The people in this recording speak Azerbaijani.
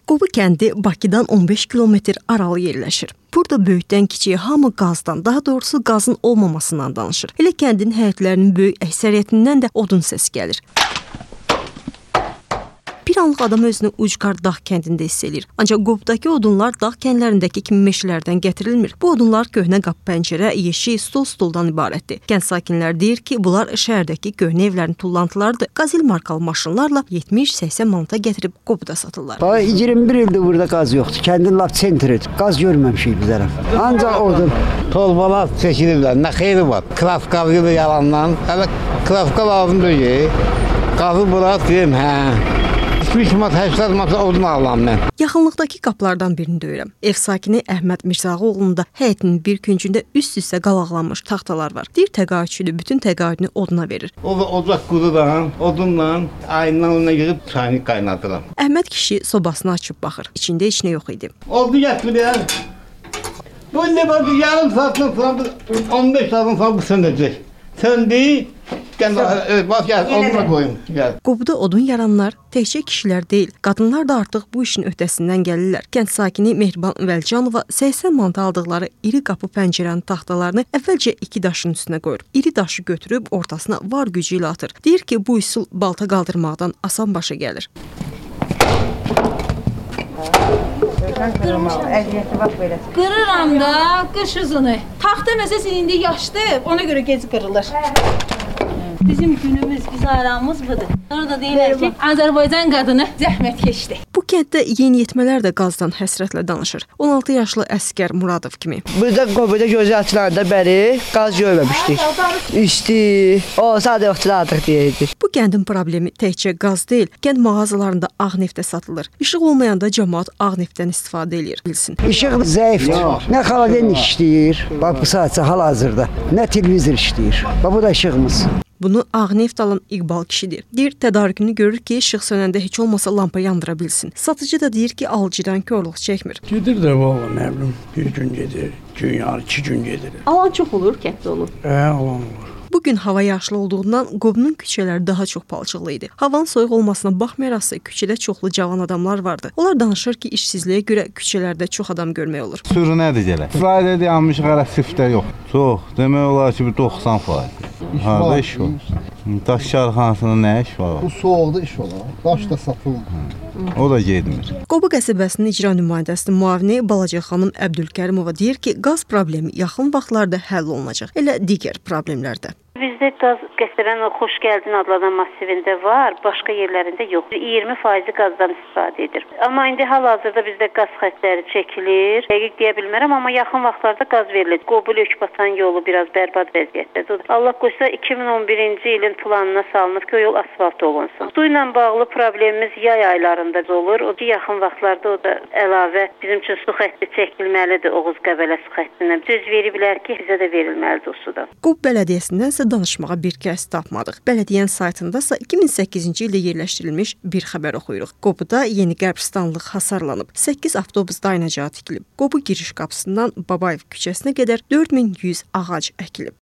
Qobu kəndi Bakıdan 15 kilometr aralı yerləşir. Burada böyükdən kiçiyə hamı qazdan, daha doğrusu qazın olmamasından danışır. Elə kəndin həyətlərinin böyük əksəriyyətindən də odun səsi gəlir. Bir anlıq adam özünü Ucqar dağ kəndində hiss edir. Ancaq Qobdakı odunlar dağ kəndlərindəki kimi meşələrdən gətirilmir. Bu odunlar köhnə qapı pəncərə, yeşik, stoldan ibarətdir. Kənd sakinləri deyir ki, bunlar şəhərdəki köhnə evlərin tullantılarıdır. Qazil markalı maşınlarla 70-80 manata gətirib Qobda satırlar. 21 ildir burada qaz yoxdur. Kəndin lap sentridir. Qaz görməmişik biz tərəf. Ancaq odun. Tozbalar çəkilirlər. Nə xeyri var? Krafka ilə yalandan. Hələ krafka lazım deyil. Qazı bırak deyim, hə. 3 manat, 80 manat odun alıram mən. Yaxınlıqdakı qapılardan birini döyürəm. Ev sakini Əhməd Mirzağoğlu'nda həyətinin bir küncündə üst-üstə qalaqlanmış taxtalar var. Deyir təqaüdçüdür, bütün təqaüdünü oduna verir. Ocaq qurudan, odunla, ayından ona yığıb çayını qaynadıram. Əhməd kişi sobasını açıb baxır. İçində heç nə yox idi. Odun gətirir. Bu ne var? Yarım saatdan sonra 15 saatdan sonra bu sönəcək. Söndü. Bak gel, oduna koyun. Gel. Qobda odun yaranlar təkcə kişilər deyil, qadınlar da artıq bu işin öhdəsindən gəlirlər. Kənd sakini Mehriban Vəlcanova 80 manat aldıqları iri qapı pəncərənin taxtalarını əvvəlcə 2 daşın üstünə qoyur. İri daşı götürüb ortasına var gücü ilə atır. Deyir ki, bu üsul balta qaldırmaqdan asan başa gəlir. Qırıram da qış uzunu. Taxta məsələn indi yaşdır, ona görə gec qırılır. Bizim günümüz, biz aramız budur. Orada deyirlər ki, Azərbaycan qadını zəhmət keçdi. Bu kənddə yeniyetmələr də qazdan həsrətlə danışır. 16 yaşlı Əskər Muradov kimi. Burada Qobda gözəlçilərdə bəri qaz görməmişdik. İsti, o sadə yoxçulardıq deyirdik. Bu kəndin problemi təkcə qaz deyil, kənd mağazalarında ağ neftə satılır. İşıq olmayanda cəmaət ağ neftdən istifadə edir, bilsin. İşıq zəifdir. Nə xaladenik işləyir, bax bu saatsa hal-hazırda, nə televizor işləyir. Bax bu da işığımız. Bunu ağ neft alan İqbal kişidir. Deyir, tədarükünü görür ki, işıq sönəndə heç olmasa lampa yandıra bilsin. Satıcı da deyir ki, alıcıdan körlük çəkmir. Gedir də valla, nə bilim, bir gün gedir, gün yarı, 2 gün gedir. Alan çox olur kənddə onun. Alan olur. Bugün hava yaşlı olduğundan Qobunun küçələri daha çox palçıqlı idi. Havanın soyuq olmasına baxmayaraq küçədə çoxlu cavan adamlar vardı. Onlar danışır ki, işsizliyə görə küçələrdə çox adam görmək olur. Sürü nədir gələ? İsraildə yanmış qərəsifdə yox. Çox. Demək olar ki, 90%. Harada iş var? Daş karxanasında nə iş var? Bu soğuqda iş olar. Daş da satılmır. O da getmir. Qobu qəsəbəsinin icra nümayəndəsinin müavini Balaca xanım Əbdülkərimova deyir ki, qaz problemi yaxın vaxtlarda həll olunacaq. Elə digər problemlər də. Bizdə qaz qəsəbənin o Xoş Gəldin adlanan massivində var, başqa yerlərində yox. 20% qazdan istifadə edir. Amma indi hal-hazırda bizdə qaz xəttləri çəkilir. Dəqiq deyə bilmərəm, amma yaxın vaxtlarda qaz verilir. Qobul-Ökbatan yolu biraz bərbad vəziyyətdədir. Allah qoysa 2011-ci ilin planına salınıb ki, o yol asfalt olunsun. Su ilə bağlı problemimiz yay aylarında olur. O ki, yaxın vaxtlarda o da əlavə bizim üçün su xətti çəkilməlidir Oğuz-Qəbələ su xəttindən. Söz veriblər ki, bizə də verilməlidir o suda. Qob bələdiyyəsindən isə danışmağa bir kəs tapmadıq. Bələdiyyənin saytında isə 2008-ci ildə yerləşdirilmiş bir xəbər oxuyuruq. Qobuda yeni qəbristanlıq hasarlanıb. 8 avtobus dayanacağı tikilib. Qobu giriş qapısından Babayev küçəsinə qədər 4100 ağac əkilib.